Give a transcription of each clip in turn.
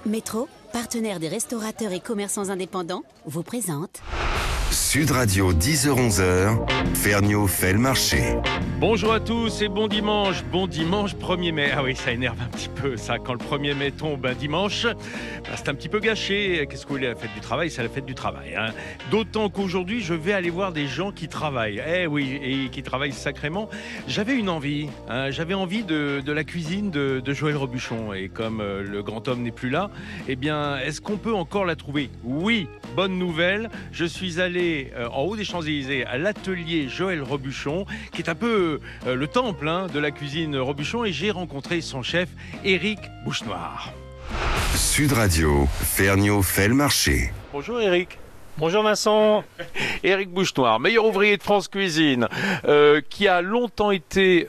Métro, partenaire des restaurateurs et commerçants indépendants, vous présente Sud Radio 10h-11h, Ferniaud fait le marché. Bonjour à tous et bon dimanche 1er mai. Ah oui, ça énerve un petit peu ça, quand le 1er mai tombe un dimanche, c'est un petit peu gâché. Qu'est-ce que vous voulez, la fête du travail, c'est la fête du travail. D'autant qu'aujourd'hui, je vais aller voir des gens qui travaillent. Eh oui, et qui travaillent sacrément. J'avais une envie, j'avais envie de la cuisine de Joël Robuchon. Et comme le grand homme n'est plus là, eh bien, est-ce qu'on peut encore la trouver ? Oui, bonne nouvelle, je suis allé en haut des Champs-Élysées à l'atelier Joël Robuchon, qui est un peu le temple de la cuisine Robuchon, et j'ai rencontré son chef, Éric Bouchenoir. Sud Radio, Ferniaud fait le marché. Bonjour Éric. Bonjour Vincent. Éric Bouchenoir, meilleur ouvrier de France Cuisine, qui a longtemps été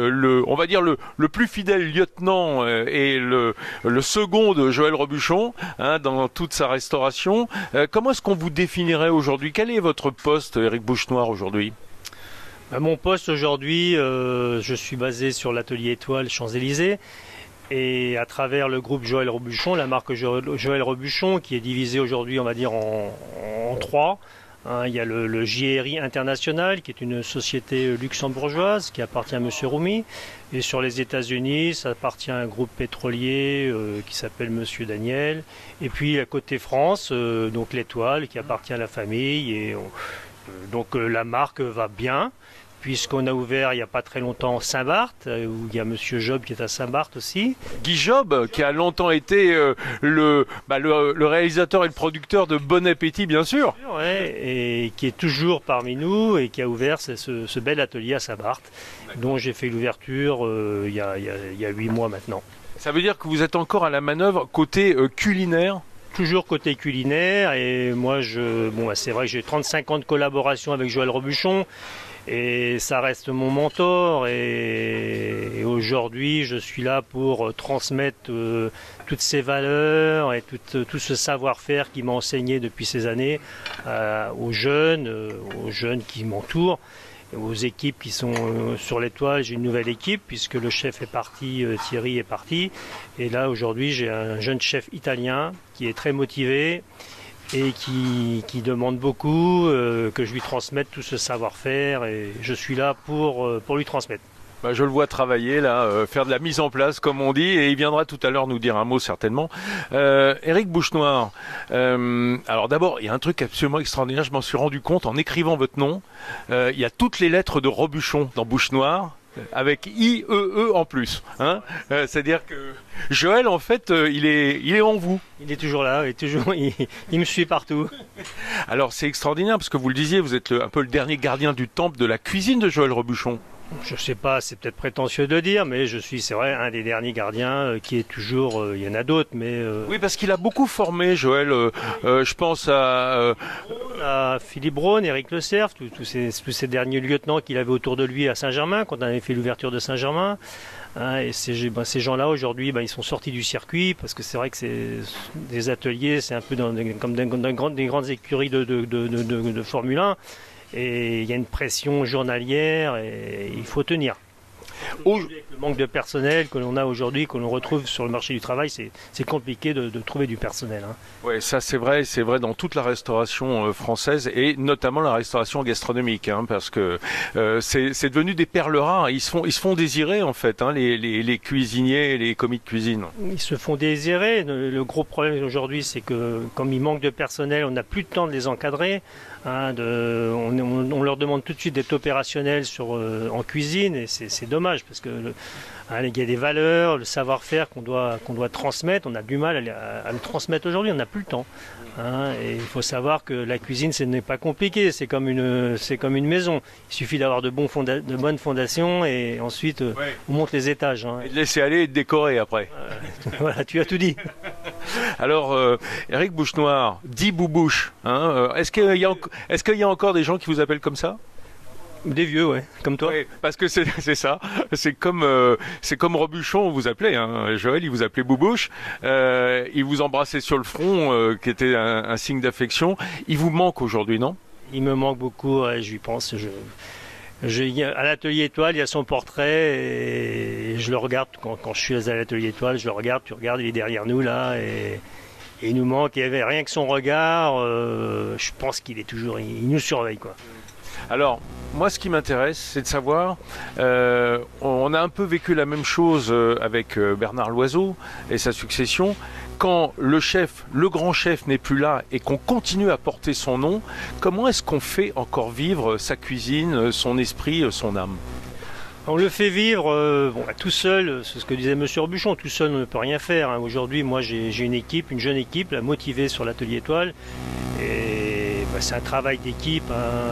le plus fidèle lieutenant et le second de Joël Robuchon dans toute sa restauration. Comment est-ce qu'on vous définirait aujourd'hui ? Quel est votre poste, Éric Bouchenoir, aujourd'hui ? Mon poste aujourd'hui, je suis basé sur l'atelier Étoile Champs-Élysées. Et à travers le groupe Joël Robuchon, la marque Joël Robuchon, qui est divisée aujourd'hui, on va dire, en trois. Il y a le JRI International, qui est une société luxembourgeoise qui appartient à M. Roumi. Et sur les États-Unis, ça appartient à un groupe pétrolier qui s'appelle M. Daniel. Et puis à côté France, donc l'Étoile, qui appartient à la famille. Et donc la marque va bien, puisqu'on a ouvert il n'y a pas très longtemps Saint-Barth, où il y a Monsieur Job qui est à Saint-Barth aussi. Guy Job, qui a longtemps été le réalisateur et le producteur de Bon Appétit, bien sûr. Ouais, et qui est toujours parmi nous et qui a ouvert ce bel atelier à Saint-Barth, dont j'ai fait l'ouverture il y a 8 mois maintenant. Ça veut dire que vous êtes encore à la manœuvre côté culinaire ? Toujours côté culinaire, et moi c'est vrai que j'ai 35 ans de collaboration avec Joël Robuchon. Et ça reste mon mentor, et aujourd'hui je suis là pour transmettre toutes ces valeurs et tout ce savoir-faire qui m'a enseigné depuis ces années aux jeunes qui m'entourent, aux équipes qui sont sur l'Étoile. J'ai une nouvelle équipe puisque le chef est parti, Thierry est parti, et là aujourd'hui j'ai un jeune chef italien qui est très motivé et qui demande beaucoup, que je lui transmette tout ce savoir-faire, et je suis là pour lui transmettre. Je le vois travailler là, faire de la mise en place comme on dit, et il viendra tout à l'heure nous dire un mot certainement. Éric Bouchenoir, alors d'abord il y a un truc absolument extraordinaire, je m'en suis rendu compte en écrivant votre nom, il y a toutes les lettres de Robuchon dans Bouchenoir, avec I-E-E en plus. C'est-à-dire que Joël, en fait, il est en vous. Il est toujours là, il me suit partout. Alors c'est extraordinaire, parce que vous le disiez, vous êtes un peu le dernier gardien du temple de la cuisine de Joël Robuchon. Je sais pas, c'est peut-être prétentieux de dire, mais je suis, c'est vrai, un des derniers gardiens qui est toujours. Il y en a d'autres, mais. Oui, parce qu'il a beaucoup formé, Joël. Je pense à Philippe Braun, Éric Le Cerf, tous ces derniers lieutenants qu'il avait autour de lui à Saint-Germain, quand on avait fait l'ouverture de Saint-Germain. Et ces gens-là aujourd'hui, ils sont sortis du circuit, parce que c'est vrai que c'est des ateliers, c'est un peu comme des grandes écuries de Formule 1. Et il y a une pression journalière et il faut tenir. Avec le manque de personnel que l'on a aujourd'hui, que l'on retrouve sur le marché du travail, c'est compliqué de trouver du personnel. Oui, ça c'est vrai dans toute la restauration française, et notamment la restauration gastronomique, parce que c'est devenu des perles rares. Ils se font désirer en fait, les cuisiniers et les commis de cuisine. Ils se font désirer. Le gros problème aujourd'hui, c'est que comme il manque de personnel, on n'a plus le temps de les encadrer. On leur demande tout de suite d'être opérationnels en cuisine, et c'est dommage parce que il y a des valeurs, le savoir-faire qu'on doit transmettre. On a du mal à le transmettre aujourd'hui, on n'a plus le temps. Et il faut savoir que la cuisine, ce n'est pas compliqué, c'est comme une maison. Il suffit d'avoir de bonnes fondations, et ensuite on monte les étages. Et de laisser aller et de décorer après. Voilà, tu as tout dit. Alors, Éric Bouchenoir, dit Boubouche, est-ce qu'il y a encore des gens qui vous appellent comme ça ? Des vieux, ouais, comme toi. Oui, parce que c'est ça. C'est comme Robuchon vous appelait. Joël, il vous appelait Boubouche. Il vous embrassait sur le front, qui était un signe d'affection. Il vous manque aujourd'hui, non ? Il me manque beaucoup. Je lui pense. À l'atelier Étoile, il y a son portrait et je le regarde quand je suis à l'atelier Étoile, je le regarde, tu regardes, il est derrière nous là et il nous manque, il y avait rien que son regard, je pense qu'il est toujours, il nous surveille quoi. Alors, moi, ce qui m'intéresse, c'est de savoir, on a un peu vécu la même chose avec Bernard Loiseau et sa succession. Quand le grand chef n'est plus là et qu'on continue à porter son nom, comment est-ce qu'on fait encore vivre sa cuisine, son esprit, son âme ? On le fait vivre tout seul, c'est ce que disait Monsieur Robuchon, tout seul on ne peut rien faire. Aujourd'hui, moi j'ai une équipe, une jeune équipe, motivée sur l'atelier Étoile. Et c'est un travail d'équipe,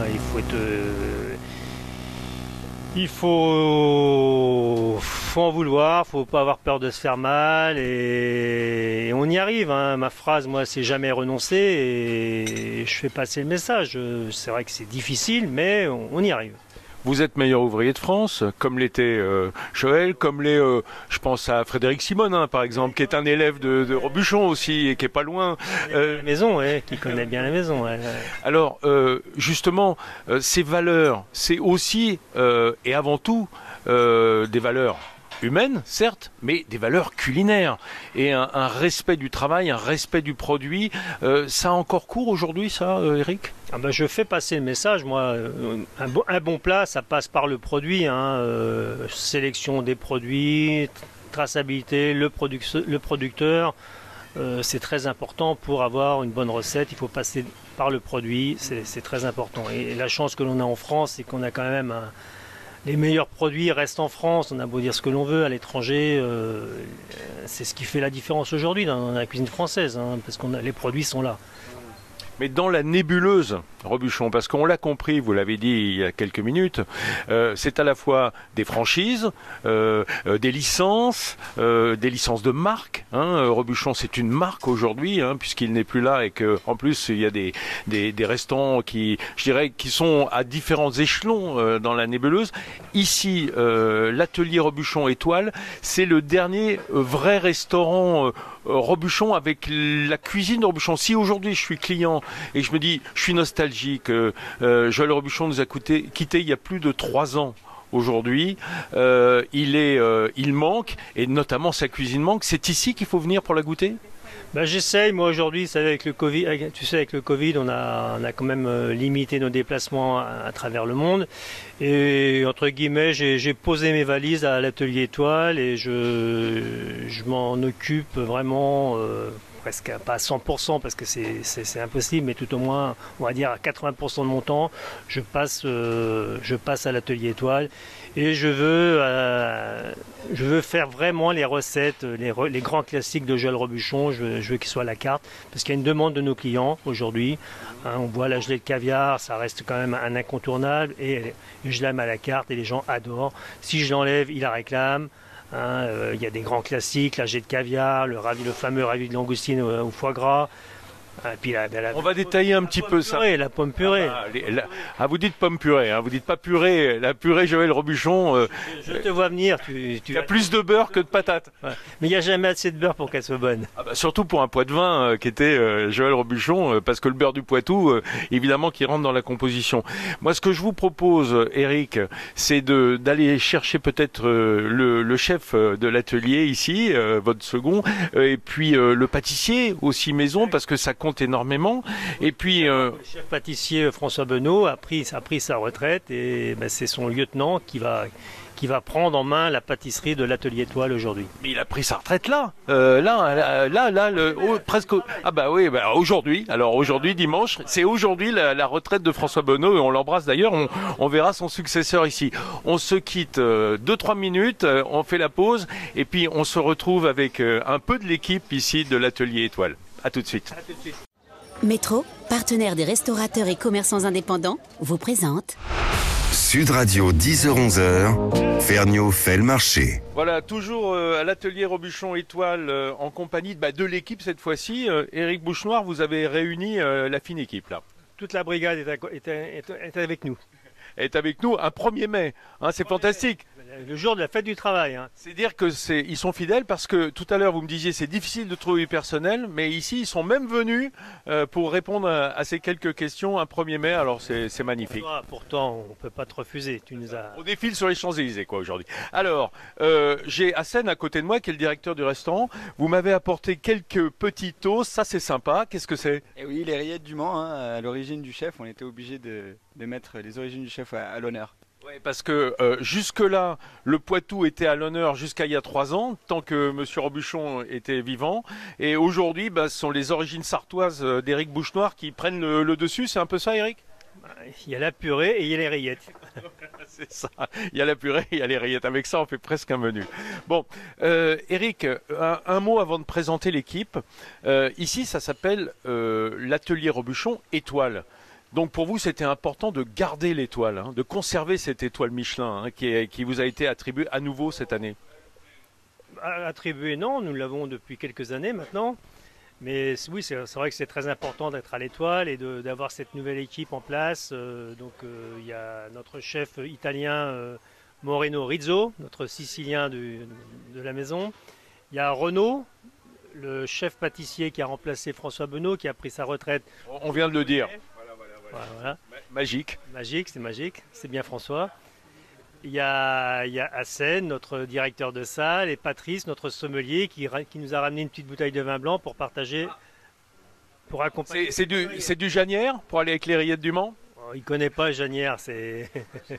il faut en vouloir, faut pas avoir peur de se faire mal et on y arrive. Ma phrase, moi, c'est jamais renoncer et je fais passer le message. C'est vrai que c'est difficile, mais on y arrive. Vous êtes meilleur ouvrier de France, comme l'était Joël, comme je pense à Frédéric Simon, par exemple, qui est un élève de Robuchon aussi et qui est pas loin. La maison, qui connaît bien la maison. Alors, justement, ces valeurs, c'est aussi et avant tout des valeurs humaines, certes, mais des valeurs culinaires et un respect du travail, un respect du produit. Ça a encore cours aujourd'hui, ça, Eric ? Je fais passer le message, moi. Un bon plat, ça passe par le produit. Sélection des produits, traçabilité, le producteur. C'est très important pour avoir une bonne recette. Il faut passer par le produit, c'est très important. Et la chance que l'on a en France, c'est qu'on a quand même les meilleurs produits restent en France. On a beau dire ce que l'on veut, à l'étranger, c'est ce qui fait la différence aujourd'hui dans la cuisine française, parce que les produits sont là. Mais dans la nébuleuse, Robuchon, parce qu'on l'a compris, vous l'avez dit il y a quelques minutes, c'est à la fois des franchises, des licences de marque. Robuchon, c'est une marque aujourd'hui, puisqu'il n'est plus là et qu'en plus il y a des restaurants qui sont à différents échelons dans la nébuleuse. Ici, l'atelier Robuchon Étoile, c'est le dernier vrai restaurant Robuchon avec la cuisine de Robuchon. Si aujourd'hui je suis client et je me dis, je suis nostalgique, Joël Robuchon nous a quitté il y a plus de 3 ans. Aujourd'hui, il manque, et notamment sa cuisine manque. C'est ici qu'il faut venir pour la goûter ? J'essaye, moi aujourd'hui, avec le Covid, on a quand même limité nos déplacements à travers le monde. Et entre guillemets, j'ai posé mes valises à l'atelier Étoile et je m'en occupe vraiment, presque pas à 100% parce que c'est impossible, mais tout au moins, on va dire à 80% de mon temps, je passe à l'atelier Étoile. Et je veux faire vraiment les recettes, les grands classiques de Joël Robuchon. Je veux qu'ils soient à la carte parce qu'il y a une demande de nos clients aujourd'hui. On voit la gelée de caviar, ça reste quand même un incontournable et je l'aime à la carte et les gens adorent. Si je l'enlève, ils la réclament. Il y a des grands classiques, la gelée de caviar, le fameux ravi de langoustine au foie gras. Puis on va détailler un petit peu ça. La pomme purée. Vous dites pomme purée, vous dites pas purée. La purée Joël Robuchon. Je te vois venir. Il y a plus de beurre que de patates. Ouais. Mais il n'y a jamais assez de beurre pour qu'elle soit bonne. Surtout pour un Poitevin qui était Joël Robuchon, parce que le beurre du Poitou, évidemment, qui rentre dans la composition. Moi, ce que je vous propose, Eric, c'est d'aller chercher peut-être le chef de l'atelier ici, votre second, et puis le pâtissier aussi maison, parce que ça compte énormément. Et puis le chef pâtissier François Benot a pris sa retraite et c'est son lieutenant qui va prendre en main la pâtisserie de l'atelier Étoile aujourd'hui. Mais il a pris sa retraite là, presque. Aujourd'hui. Alors aujourd'hui dimanche, c'est aujourd'hui la retraite de François Benot et on l'embrasse d'ailleurs. On verra son successeur ici. On se quitte 2-3 minutes, on fait la pause et puis on se retrouve avec un peu de l'équipe ici de l'atelier Étoile. À tout de suite. Métro, partenaire des restaurateurs et commerçants indépendants, vous présente Sud Radio 10h-11h, Ferniaud fait le marché. Voilà, toujours à l'atelier Robuchon Étoile en compagnie de l'équipe cette fois-ci. Éric Bouchenoir, vous avez réuni la fine équipe là. Toute la brigade est avec nous. Est avec nous un 1er mai, c'est fantastique. Le jour de la fête du travail. Hein. C'est dire que ils sont fidèles parce que tout à l'heure vous me disiez c'est difficile de trouver du personnel, mais ici ils sont même venus pour répondre à ces quelques questions un 1er mai. Alors c'est magnifique. Pourtant, on peut pas te refuser. Tu nous as. On défile sur les Champs-Élysées quoi aujourd'hui. Alors j'ai Hassen à côté de moi qui est le directeur du restaurant. Vous m'avez apporté quelques petits toasts, ça c'est sympa. Qu'est-ce que c'est? Et oui, les rillettes du Mans, hein, à l'origine du chef, on était obligé de mettre les origines du chef à l'honneur. Oui, parce que jusque-là, le Poitou était à l'honneur jusqu'à il y a 3 ans, tant que M. Robuchon était vivant. Et aujourd'hui, ce sont les origines sartoises d'Éric Bouchenoir qui prennent le dessus. C'est un peu ça, Éric? Il y a la purée et il y a les rillettes. C'est ça. Il y a la purée et il y a les rillettes. Avec ça, on fait presque un menu. Bon, Éric, un mot avant de présenter l'équipe. Ici, ça s'appelle l'atelier Robuchon Étoile. Donc pour vous, c'était important de garder l'étoile, hein, de conserver cette étoile Michelin hein, qui vous a été attribuée à nouveau cette année. Attribuée, non, nous l'avons depuis quelques années maintenant. Mais oui, c'est vrai que c'est très important d'être à l'étoile et d'avoir cette nouvelle équipe en place. Il y a notre chef italien Moreno Rizzo, notre Sicilien de la maison. Il y a Renaud, le chef pâtissier qui a remplacé François Benot, qui a pris sa retraite. On vient de le dire. Voilà. Magique. Magique, c'est bien François. Il y a Hassen, notre directeur de salle, et Patrice, notre sommelier, qui nous a ramené une petite bouteille de vin blanc pour partager, pour accompagner. C'est du Janière pour aller avec les rillettes du Mans? Il ne connaît pas Janière, c'est...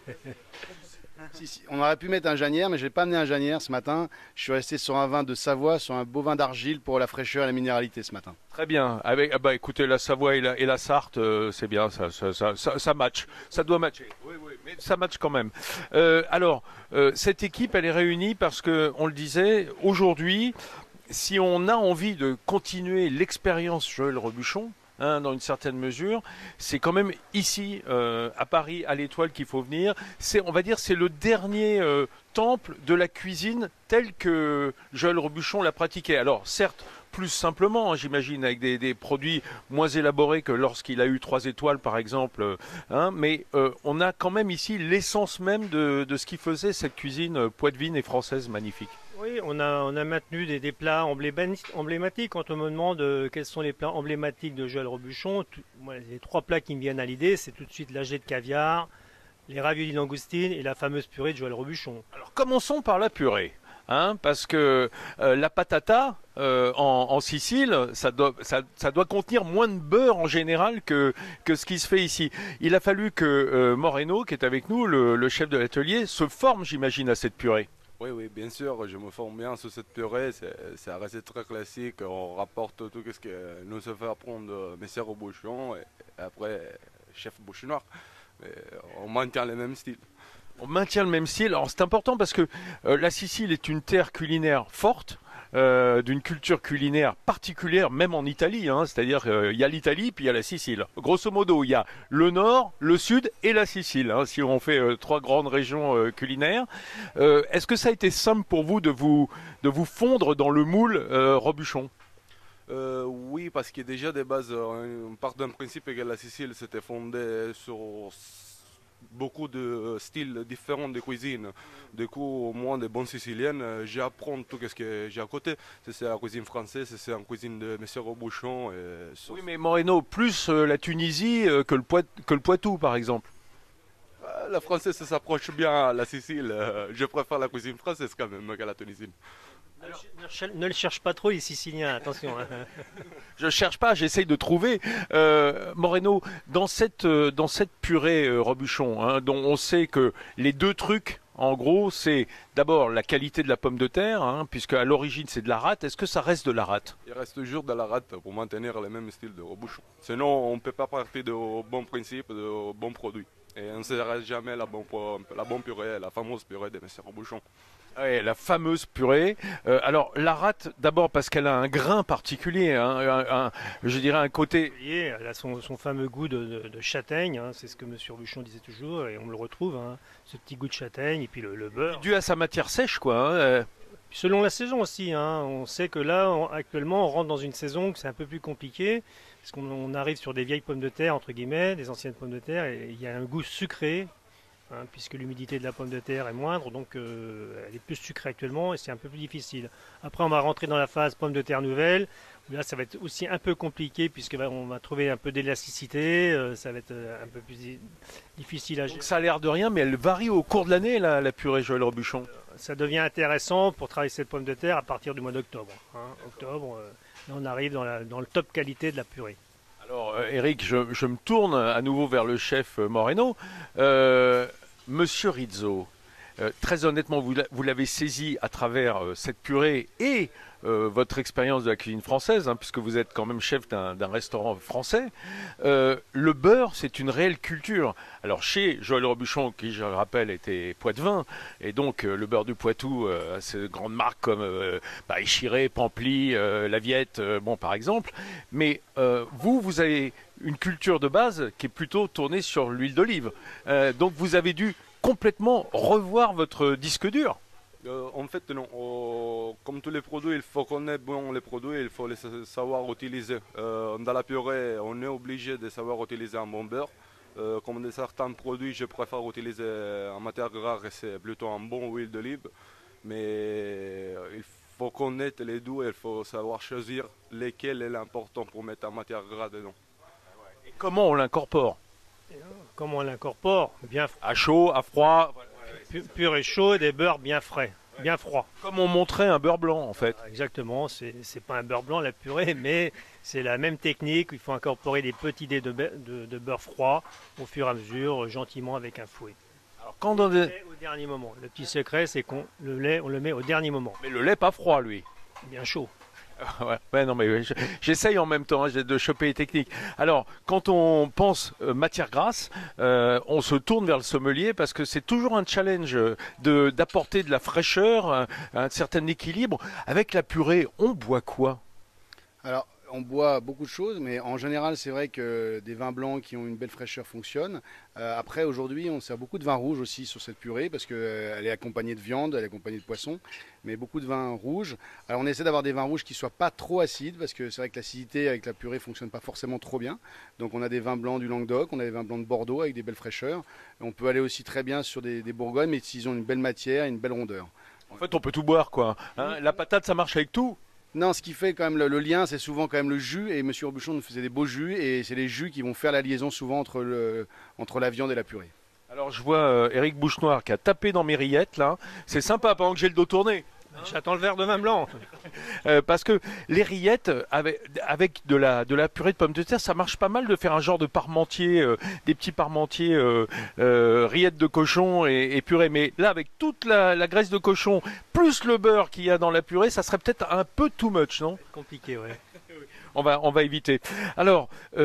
Si, on aurait pu mettre un Janière, mais je n'ai pas amené un Janière ce matin. Je suis resté sur un vin de Savoie, sur un beau vin d'argile pour la fraîcheur et la minéralité ce matin. Très bien. Écoutez, la Savoie et la Sarthe, c'est bien, ça match. Ça doit matcher. Oui, mais ça match quand même. Cette équipe, elle est réunie parce que, on le disait, aujourd'hui, si on a envie de continuer l'expérience Joël Robuchon, dans une certaine mesure, c'est quand même ici, à Paris, à l'Étoile qu'il faut venir. On va dire, c'est le dernier temple de la cuisine tel que Joël Robuchon l'a pratiqué. Alors, certes, plus simplement, hein, j'imagine, avec des produits moins élaborés que lorsqu'il a eu 3 étoiles, par exemple. Mais on a quand même ici l'essence même de ce qui faisait cette cuisine poitevine et française magnifique. Oui, on a maintenu des plats emblématiques. Quand on me demande quels sont les plats emblématiques de Joël Robuchon, les 3 plats qui me viennent à l'idée, c'est tout de suite la gelée de caviar, les raviolis langoustines et la fameuse purée de Joël Robuchon. Alors commençons par la purée. Parce que la patata en Sicile, ça doit contenir moins de beurre en général que ce qui se fait ici. Il a fallu que Moreno, qui est avec nous, le chef de l'atelier, se forme, j'imagine, à cette purée. Oui, bien sûr, je me forme bien sur cette purée, c'est un recette très classique, on rapporte tout ce que nous se fait apprendre Messer Robuchon et après chef Bouchenoir, on maintient le même style. On maintient le même style, alors c'est important parce que la Sicile est une terre culinaire forte, d'une culture culinaire particulière, même en Italie, c'est-à-dire il y a l'Italie puis il y a la Sicile. Grosso modo, il y a le nord, le sud et la Sicile, si on fait 3 grandes régions culinaires. Est-ce que ça a été simple pour vous de vous fondre dans le moule Robuchon? Oui, parce que déjà de base, on part d'un principe que la Sicile s'était fondée sur beaucoup de styles différents de cuisine. Du coup, moi, des bons siciliennes, j'apprends tout ce que j'ai à côté. C'est la cuisine française, c'est la cuisine de M. Robuchon. Oui, mais Moreno, plus la Tunisie que le Poitou, par exemple. La française, ça s'approche bien à la Sicile. Je préfère la cuisine française quand même qu'à la tunisienne. Alors, ne le cherche pas trop les Siciliens, attention. Je cherche pas, j'essaye de trouver. Moreno, dans cette purée Robuchon, dont on sait que les 2 trucs, en gros, c'est d'abord la qualité de la pomme de terre, puisque à l'origine c'est de la rate. Est-ce que ça reste de la rate? Il reste toujours de la rate pour maintenir le même style de Robuchon. Sinon, on ne peut pas partir de bons principes, de bons produits. Et on ne s'arrête jamais la bonne purée, la fameuse purée de M. Robuchon. Oui, la fameuse purée. Alors la rate, d'abord parce qu'elle a un grain particulier, je dirais un côté. Elle a son fameux goût de châtaigne, c'est ce que M. Robuchon disait toujours, et on le retrouve, ce petit goût de châtaigne, et puis le beurre. Dû à sa matière sèche, quoi. Selon la saison aussi, on sait que là, actuellement, on rentre dans une saison que c'est un peu plus compliqué, parce qu'on arrive sur des vieilles pommes de terre, entre guillemets, des anciennes pommes de terre, et il y a un goût sucré hein, puisque l'humidité de la pomme de terre est moindre, donc elle est plus sucrée actuellement et c'est un peu plus difficile. Après, on va rentrer dans la phase pomme de terre nouvelle. Là, ça va être aussi un peu compliqué puisqu'on va trouver un peu d'élasticité, ça va être un peu plus difficile à gérer. Donc ça a l'air de rien, mais elle varie au cours de l'année, la purée Joël Robuchon. Ça devient intéressant pour travailler cette pomme de terre à partir du mois d'octobre. Octobre, là, on arrive dans le top qualité de la purée. Alors Eric, je me tourne à nouveau vers le chef Moreno. Monsieur Rizzo, très honnêtement, vous l'avez saisi à travers cette purée et votre expérience de la cuisine française, hein, puisque vous êtes quand même chef d'un restaurant français. Le beurre, c'est une réelle culture. Alors chez Joël Robuchon, qui je le rappelle était Poitevin, et donc le beurre du Poitou, c'est de grandes marques comme Échiré, Pampli, Laviette, bon par exemple. Mais vous avez une culture de base qui est plutôt tournée sur l'huile d'olive. Donc vous avez dû complètement revoir votre disque dur. En fait, non. Comme tous les produits, il faut connaître bien les produits, il faut les savoir utiliser. Dans la purée, on est obligé de savoir utiliser un bon beurre. Comme de certains produits, je préfère utiliser en matière grasse, c'est plutôt un bon huile d'olive. Mais il faut connaître les deux, il faut savoir choisir lesquels est l'important pour mettre en matière grasse dedans. Et comment on l'incorpore? Comment on l'incorpore? Bien à chaud, à froid. Pur et chaud, des beurres bien frais, bien froids. Comme on montrait un beurre blanc en fait. Exactement, c'est pas un beurre blanc la purée, mais c'est la même technique. Il faut incorporer des petits dés de beurre froid au fur et à mesure, gentiment avec un fouet. Alors quand on est... Au dernier moment. Le petit secret, c'est qu'on le lait, on le met au dernier moment. Mais le lait pas froid lui. Bien chaud. Ouais, non, mais j'essaye en même temps de choper les techniques. Alors, quand on pense matière grasse, on se tourne vers le sommelier parce que c'est toujours un challenge d'apporter de la fraîcheur, un certain équilibre. Avec la purée, on boit quoi? Alors, on boit beaucoup de choses, mais en général, c'est vrai que des vins blancs qui ont une belle fraîcheur fonctionnent. Après, aujourd'hui, on sert beaucoup de vin rouge aussi sur cette purée parce qu'elle est accompagnée de viande, elle est accompagnée de poisson, mais beaucoup de vin rouge. Alors, on essaie d'avoir des vins rouges qui ne soient pas trop acides parce que c'est vrai que l'acidité avec la purée ne fonctionne pas forcément trop bien. Donc, on a des vins blancs du Languedoc, on a des vins blancs de Bordeaux avec des belles fraîcheurs. Et on peut aller aussi très bien sur des Bourgognes, mais s'ils ont une belle matière et une belle rondeur. En fait, on peut tout boire, quoi. Hein, la patate, ça marche avec tout. Non, ce qui fait quand même le lien, c'est souvent quand même le jus. Et Monsieur Robuchon nous faisait des beaux jus. Et c'est les jus qui vont faire la liaison souvent entre la viande et la purée. Alors je vois Éric Bouchenoir qui a tapé dans mes rillettes là. C'est sympa pendant que j'ai le dos tourné. J'attends le verre de vin blanc. Parce que les rillettes, avec de la purée de pommes de terre, ça marche pas mal de faire un genre de parmentier, des petits parmentiers rillettes de cochon et purée. Mais là, avec toute la graisse de cochon, plus le beurre qu'il y a dans la purée, ça serait peut-être un peu too much, non? Compliqué, ouais. On va éviter. Alors,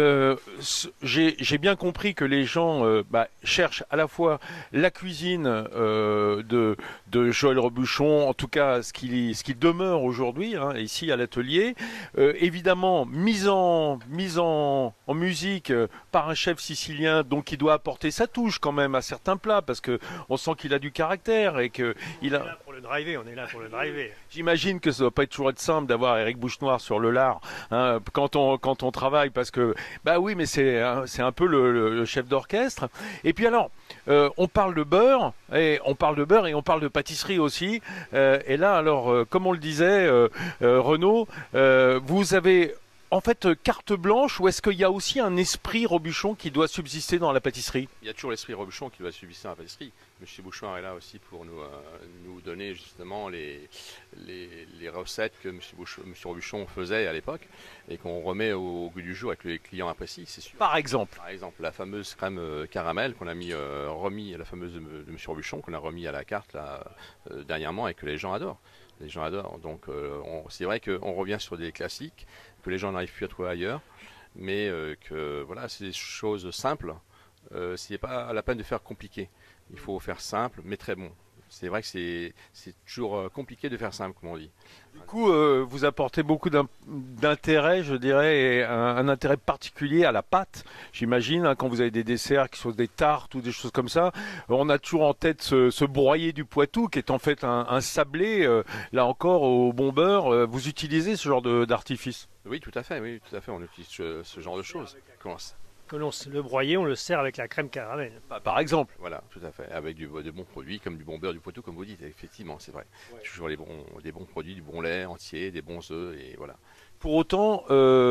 j'ai bien compris que les gens cherchent à la fois la cuisine de Joël Robuchon, en tout cas ce qui demeure aujourd'hui hein, ici à l'atelier, évidemment mise en musique par un chef sicilien, donc qui doit apporter sa touche quand même à certains plats parce que on sent qu'il a du caractère et que il a. On est là pour le driver, on est là pour le driver. J'imagine que ça doit pas être toujours simple d'avoir Éric Bouchenoir sur le lard. Hein, quand on travaille parce que bah oui mais c'est un peu le chef d'orchestre et puis alors on parle de beurre et on parle de pâtisserie aussi et là alors comme on le disait Renaud vous avez en fait carte blanche ou est-ce qu'il y a aussi un esprit Robuchon qui doit subsister dans la pâtisserie? Il y a toujours l'esprit Robuchon qui doit subsister dans la pâtisserie. Monsieur Bouchenoir est là aussi pour nous donner justement les recettes que Monsieur Robuchon faisait à l'époque et qu'on remet au goût du jour avec les clients apprécient, c'est sûr. Par exemple, la fameuse crème caramel qu'on a remis à la fameuse de Monsieur Robuchon, qu'on a remis à la carte là, dernièrement et que les gens adorent. Les gens adorent. Donc c'est vrai qu'on revient sur des classiques que les gens n'arrivent plus à trouver ailleurs, mais que voilà, c'est des choses simples. C'est pas la peine de faire compliqué. Il faut faire simple, mais très bon. C'est vrai que c'est toujours compliqué de faire simple, comme on dit. Du coup, vous apportez beaucoup d'intérêt, je dirais, et un intérêt particulier à la pâte, j'imagine, hein, quand vous avez des desserts qui sont des tartes ou des choses comme ça. On a toujours en tête ce broyé du Poitou, qui est en fait un sablé, là encore, au bon beurre. Vous utilisez ce genre d'artifice? Oui, tout à fait, on utilise ce genre de choses. que le broyer, on le sert avec la crème caramel. Par exemple. Voilà, tout à fait. Avec des bons produits comme du bon beurre, du poitou, comme vous dites. Effectivement, c'est vrai. Toujours des bons produits, du bon lait entier, des bons œufs, et voilà. Pour autant,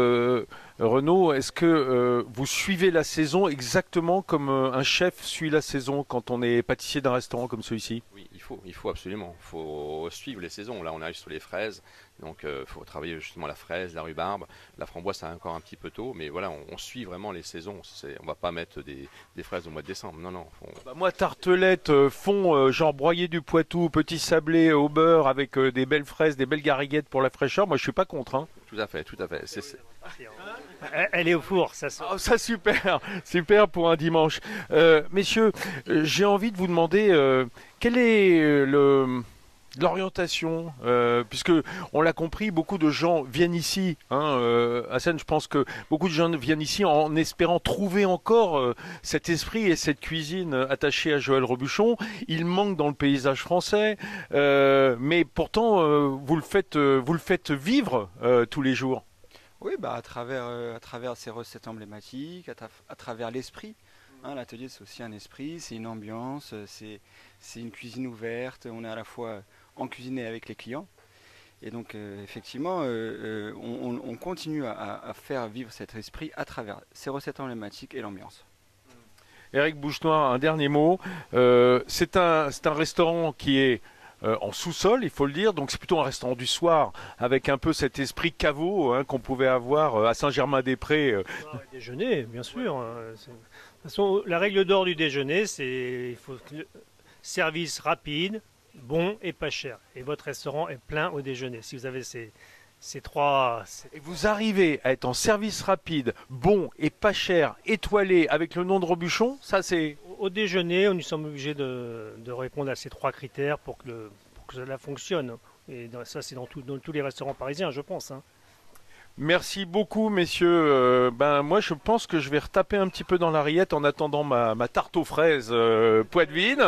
Renaud, est-ce que vous suivez la saison exactement comme un chef suit la saison quand on est pâtissier d'un restaurant comme celui-ci? Oui, il faut absolument. Il faut suivre les saisons. Là, on arrive sur les fraises. Donc, il faut travailler justement la fraise, la rhubarbe. La framboise, c'est encore un petit peu tôt. Mais voilà, on suit vraiment les saisons. On ne va pas mettre des fraises au mois de décembre. Non. Moi, tartelette, fond, genre broyé du Poitou, petit sablé au beurre avec des belles fraises, des belles gariguettes pour la fraîcheur. Moi, je suis pas contre. Hein. Tout à fait. Elle est au four, ça sort. Oh, ça, super pour un dimanche. Messieurs, j'ai envie de vous demander quelle est l'orientation, puisque on l'a compris, beaucoup de gens viennent ici. Hassan, je pense que beaucoup de gens viennent ici en espérant trouver encore cet esprit et cette cuisine attachée à Joël Robuchon. Il manque dans le paysage français, mais pourtant vous le faites vivre tous les jours. Oui, à travers ces recettes emblématiques, à travers l'esprit. L'atelier, c'est aussi un esprit, c'est une ambiance, c'est une cuisine ouverte. On est à la fois en cuisine et avec les clients. Et donc, effectivement, on continue à faire vivre cet esprit à travers ces recettes emblématiques et l'ambiance. Éric Bouchenoir, un dernier mot. C'est un restaurant qui est en sous-sol, il faut le dire, donc c'est plutôt un restaurant du soir avec un peu cet esprit caveau qu'on pouvait avoir à Saint-Germain-des-Prés. Déjeuner, bien sûr. De toute façon, la règle d'or du déjeuner, il faut service rapide, bon et pas cher. Et votre restaurant est plein au déjeuner. Si vous avez ces trois... Et vous arrivez à être en service rapide, bon et pas cher, étoilé, avec le nom de Robuchon, ça c'est... Au déjeuner, nous sommes obligés de répondre à ces trois critères pour que cela fonctionne. Et ça, c'est dans tous les restaurants parisiens, je pense. Merci beaucoup, messieurs. Moi, je pense que je vais retaper un petit peu dans la rillette en attendant ma tarte aux fraises poitevine.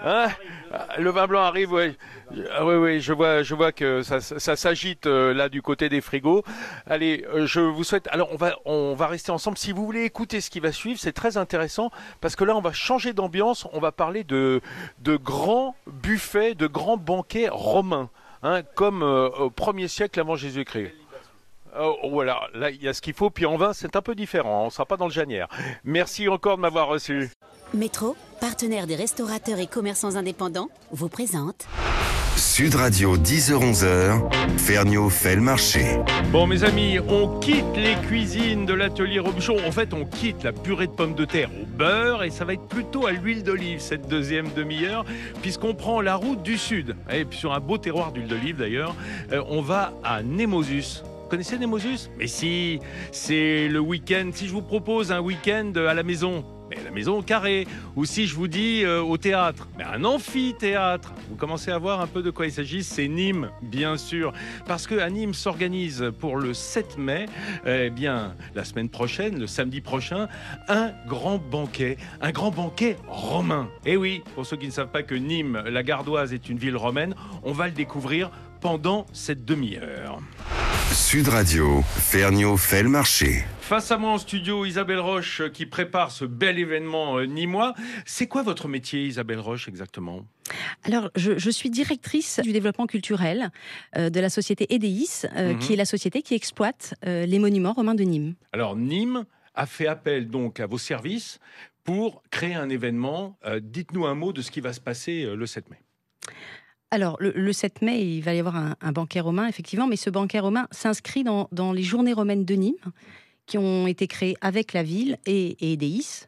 Le vin blanc arrive, oui. Oui, je vois que ça s'agite là du côté des frigos. Allez, je vous souhaite. Alors, on va rester ensemble. Si vous voulez écouter ce qui va suivre, c'est très intéressant parce que là, on va changer d'ambiance. On va parler de grands buffets, de grands banquets romains, comme au 1er siècle avant Jésus-Christ. Voilà, là il y a ce qu'il faut, puis en vin c'est un peu différent, on ne sera pas dans le Janière. Merci encore de m'avoir reçu. Métro, partenaire des restaurateurs et commerçants indépendants, vous présente Sud Radio 10h-11h, Ferniaud fait le marché. Bon mes amis, on quitte les cuisines de l'atelier Robuchon. En fait, on quitte la purée de pommes de terre au beurre et ça va être plutôt à l'huile d'olive cette deuxième demi-heure, puisqu'on prend la route du sud. Et puis sur un beau terroir d'huile d'olive d'ailleurs, on va à Nemosus. Vous connaissez Nemosus? Mais si, c'est le week-end. Si je vous propose un week-end à la maison, mais la maison au carré. Ou si je vous dis au théâtre, mais un amphithéâtre. Vous commencez à voir un peu de quoi il s'agit. C'est Nîmes, bien sûr. Parce qu'à Nîmes s'organise pour le 7 mai, la semaine prochaine, le samedi prochain, un grand banquet romain. Et oui, pour ceux qui ne savent pas que Nîmes, la Gardoise, est une ville romaine, on va le découvrir pendant cette demi-heure. Sud Radio, Ferniaud fait le marché. Face à moi en studio, Isabelle Roche qui prépare ce bel événement nîmois. C'est quoi votre métier, Isabelle Roche, exactement ? Alors, je suis directrice du développement culturel de la société EDEIS, qui est la société qui exploite les monuments romains de Nîmes. Alors, Nîmes a fait appel donc à vos services pour créer un événement. Dites-nous un mot de ce qui va se passer le 7 mai. Alors, le 7 mai, il va y avoir un banquet romain, effectivement, mais ce banquet romain s'inscrit dans les journées romaines de Nîmes, qui ont été créées avec la ville et EDEIS,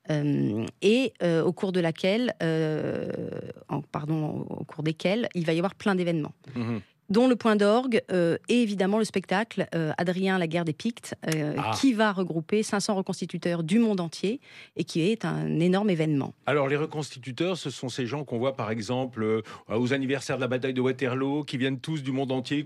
au cours de laquelle, au cours desquelles, il va y avoir plein d'événements. Dont le point d'orgue et évidemment le spectacle Adrien, la guerre des Pictes, qui va regrouper 500 reconstituteurs du monde entier et qui est un énorme événement. Alors les reconstituteurs, ce sont ces gens qu'on voit par exemple aux anniversaires de la bataille de Waterloo, qui viennent tous du monde entier,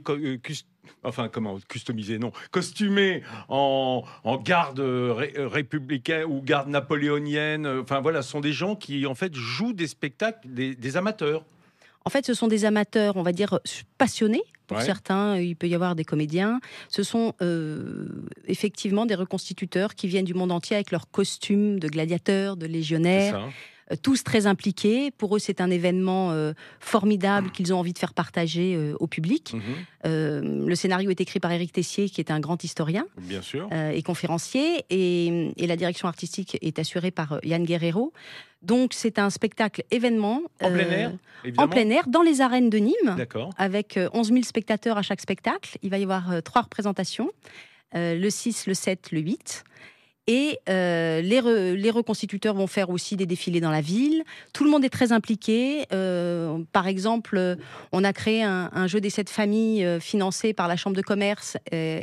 costumés en garde républicain ou garde napoléonienne. Ce sont des gens qui en fait jouent des spectacles, des amateurs. En fait, ce sont des amateurs, on va dire, passionnés. Pour Ouais. certains, il peut y avoir des comédiens. Ce sont effectivement des reconstituteurs qui viennent du monde entier avec leurs costumes de gladiateurs, de C'est légionnaires. ça. Tous très impliqués. Pour eux, c'est un événement formidable qu'ils ont envie de faire partager au public. Le scénario est écrit par Éric Tessier, qui est un grand historien Bien sûr. et conférencier, et la direction artistique est assurée par Yann Guerrero. Donc, c'est un spectacle événement En plein air, évidemment. en plein air, dans les arènes de Nîmes, D'accord. avec 11 000 spectateurs à chaque spectacle. Il va y avoir 3 représentations, le 6, le 7, le 8. Et les reconstituteurs vont faire aussi des défilés dans la ville. Tout le monde est très impliqué. Par exemple, on a créé un jeu des 7 familles financé par la Chambre de commerce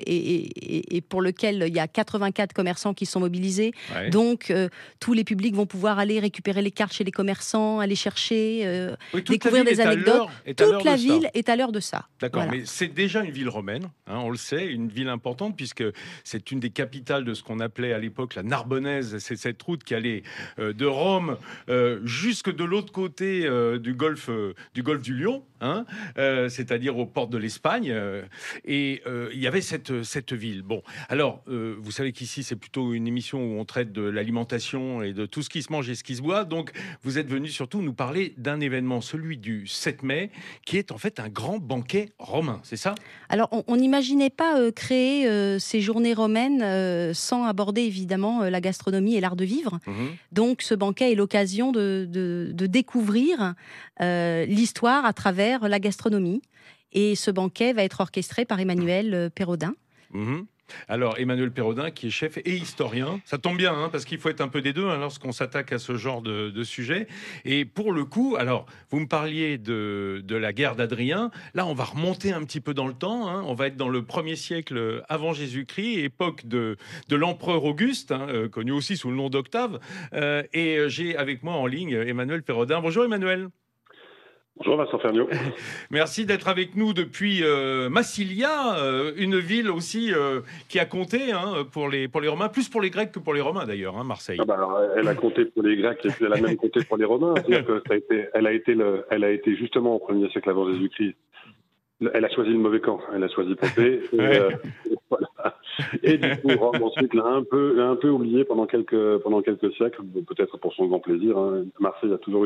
et pour lequel il y a 84 commerçants qui sont mobilisés. Ouais. Donc, tous les publics vont pouvoir aller récupérer les cartes chez les commerçants, aller chercher, Oui, toute découvrir la ville des est à anecdotes. l'heure- est à l'heure Toute la de ça. ville est à l'heure de ça. D'accord, Voilà. mais c'est déjà une ville romaine, hein, on le sait, une ville importante, puisque c'est une des capitales de ce qu'on appelait à l'époque la Narbonnaise. C'est cette route qui allait de Rome jusque de l'autre côté du golfe du Lion, hein, c'est-à-dire aux portes de l'Espagne. Et il y avait cette ville. Bon, alors, vous savez qu'ici, c'est plutôt une émission où on traite de l'alimentation et de tout ce qui se mange et ce qui se boit. Donc, vous êtes venu surtout nous parler d'un événement, celui du 7 mai, qui est en fait un grand banquet romain, c'est ça? Alors, on n'imaginait pas créer ces journées romaines sans aborder évidemment la gastronomie et l'art de vivre. Donc, ce banquet est l'occasion de découvrir l'histoire à travers la gastronomie. Et ce banquet va être orchestré par Emmanuel Perrodin. Alors, Emmanuel Perrodin, qui est chef et historien, ça tombe bien, hein, parce qu'il faut être un peu des deux hein, lorsqu'on s'attaque à ce genre de sujet. Et pour le coup, alors, vous me parliez de la guerre d'Adrien. Là, on va remonter un petit peu dans le temps. Hein. On va être dans le 1er siècle avant Jésus-Christ, époque de l'empereur Auguste, hein, connu aussi sous le nom d'Octave. Et j'ai avec moi en ligne Emmanuel Perrodin. Bonjour Emmanuel. Bonjour Vincent Ferniaud. Merci d'être avec nous depuis Massilia, une ville aussi qui a compté hein, pour les Romains, plus pour les Grecs que pour les Romains d'ailleurs, hein, Marseille. Ah bah alors, elle a compté pour les Grecs et puis elle a même compté pour les Romains. C'est-à-dire que elle a été justement au 1er siècle avant Jésus-Christ. Elle a choisi le mauvais camp, elle a choisi Pompée. Et, voilà. Et du coup, Rome ensuite l'a un peu oublié pendant quelques siècles, peut-être pour son grand plaisir. Hein. Marseille a toujours